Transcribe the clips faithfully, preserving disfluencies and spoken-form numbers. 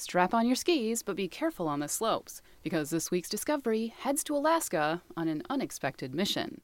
Strap on your skis, but be careful on the slopes, because this week's discovery heads to Alaska on an unexpected mission.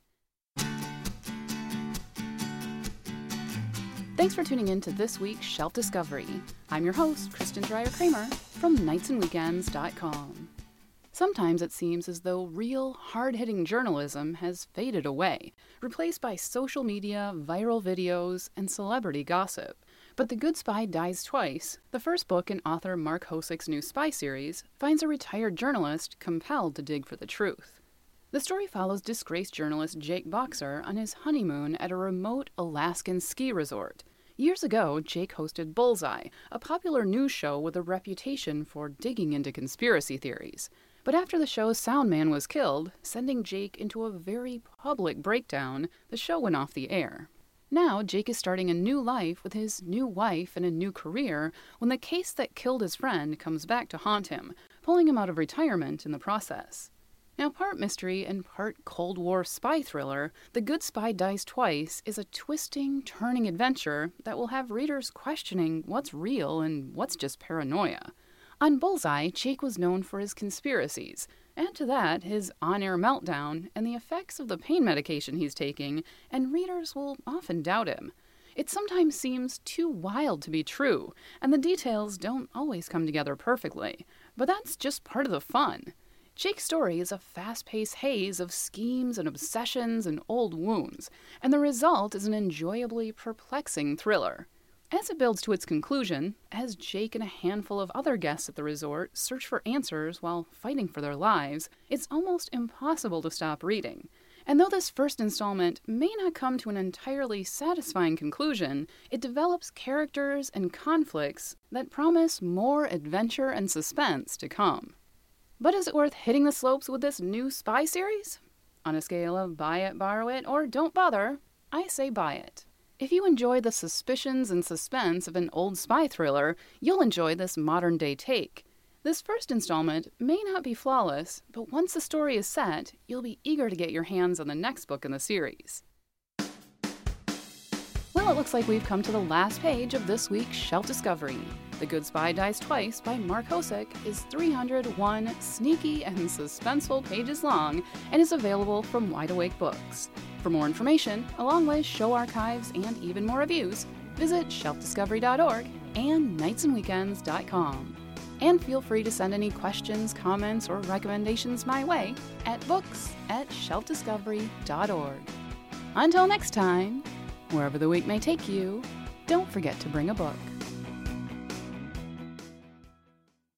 Thanks for tuning in to this week's Shelf Discovery. I'm your host, Kristen Dreyer-Kramer from nights and weekends dot com. Sometimes it seems as though real, hard-hitting journalism has faded away, replaced by social media, viral videos, and celebrity gossip. But The Good Spy Dies Twice, the first book in author Mark Hosak's new spy series, finds a retired journalist compelled to dig for the truth. The story follows disgraced journalist Jake Boxer on his honeymoon at a remote Alaskan ski resort. Years ago, Jake hosted Bullseye, a popular news show with a reputation for digging into conspiracy theories. But after the show's sound man was killed, sending Jake into a very public breakdown, the show went off the air. Now, Jake is starting a new life with his new wife and a new career when the case that killed his friend comes back to haunt him, pulling him out of retirement in the process. Now, part mystery and part Cold War spy thriller, The Good Spy Dies Twice is a twisting, turning adventure that will have readers questioning what's real and what's just paranoia. On Bullseye, Jake was known for his conspiracies. Add to that his on-air meltdown and the effects of the pain medication he's taking, and readers will often doubt him. It sometimes seems too wild to be true, and the details don't always come together perfectly. But that's just part of the fun. Jake's story is a fast-paced haze of schemes and obsessions and old wounds, and the result is an enjoyably perplexing thriller. As it builds to its conclusion, as Jake and a handful of other guests at the resort search for answers while fighting for their lives, it's almost impossible to stop reading. And though this first installment may not come to an entirely satisfying conclusion, it develops characters and conflicts that promise more adventure and suspense to come. But is it worth hitting the slopes with this new spy series? On a scale of buy it, borrow it, or don't bother, I say buy it. If you enjoy the suspicions and suspense of an old spy thriller, you'll enjoy this modern-day take. This first installment may not be flawless, but once the story is set, you'll be eager to get your hands on the next book in the series. Well, it looks like we've come to the last page of this week's Shelf Discovery. The Good Spy Dies Twice by Mark Hosak is three hundred one sneaky and suspenseful pages long and is available from Wide Awake Books. For more information, along with show archives and even more reviews, visit shelf discovery dot org and nights and weekends dot com. And feel free to send any questions, comments, or recommendations my way at books at shelf discovery dot org. Until next time, wherever the week may take you, don't forget to bring a book.